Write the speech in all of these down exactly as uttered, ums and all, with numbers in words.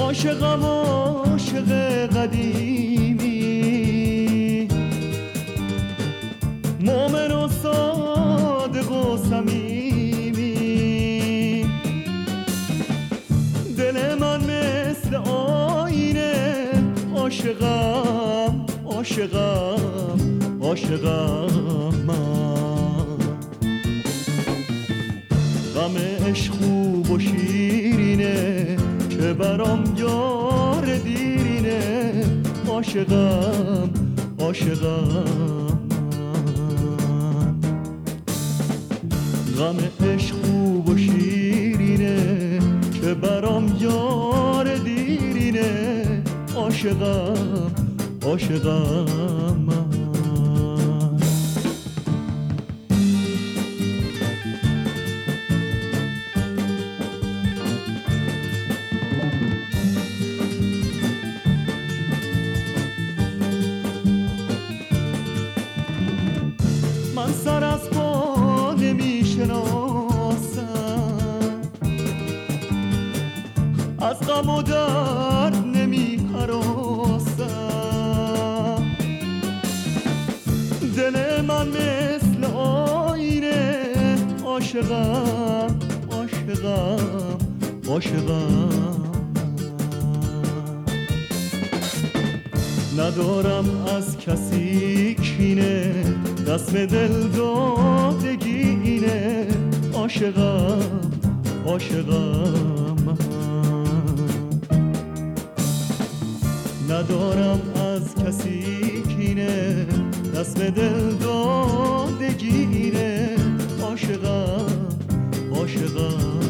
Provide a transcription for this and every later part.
عاشقم عاشق قدیمی، مومن و صادق و صمیمی. دل من مثل آینه عاشقم عاشقم عاشقم من. غم عشق خوب و شیرینه که برام یار دیرینه. عاشقم عاشقم من. غم عشق خوب و شیرینه که برام یار دیرینه. عاشقم عاشقم من. من سر از پا نمی شناسم، از غم و درد نمی هراسم. دل من مثل آینه عاشقم عاشقم عاشقم. ندارم از کسی کینه، دست به دل دادگی اینه. عاشقم عاشقم من. ندارم از کسی کینه، دست به دل دادگی اینه. عاشقم عاشقم.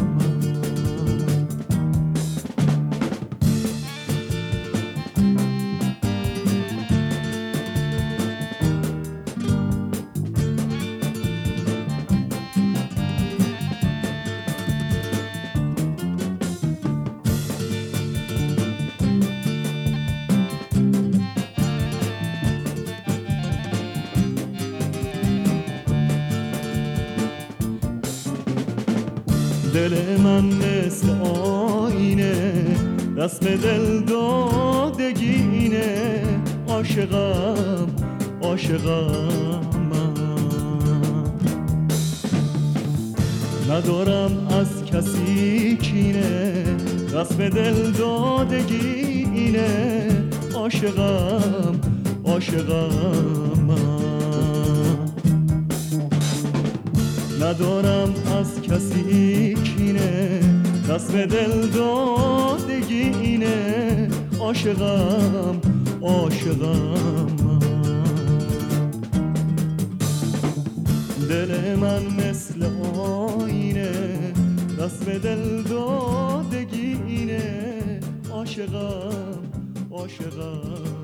دل من مثل آینه، دست به دل دادگی اینه. عاشقم عاشقم من. ندارم از کسی کینه، دست به دل دادگی اینه. عاشقم عاشقم من. ندارم از کسی کینه، دست به دل دادگی اینه. عاشقم عاشقم من. دل من مثل آینه، دست به دل دادگی اینه. عاشقم عاشقم.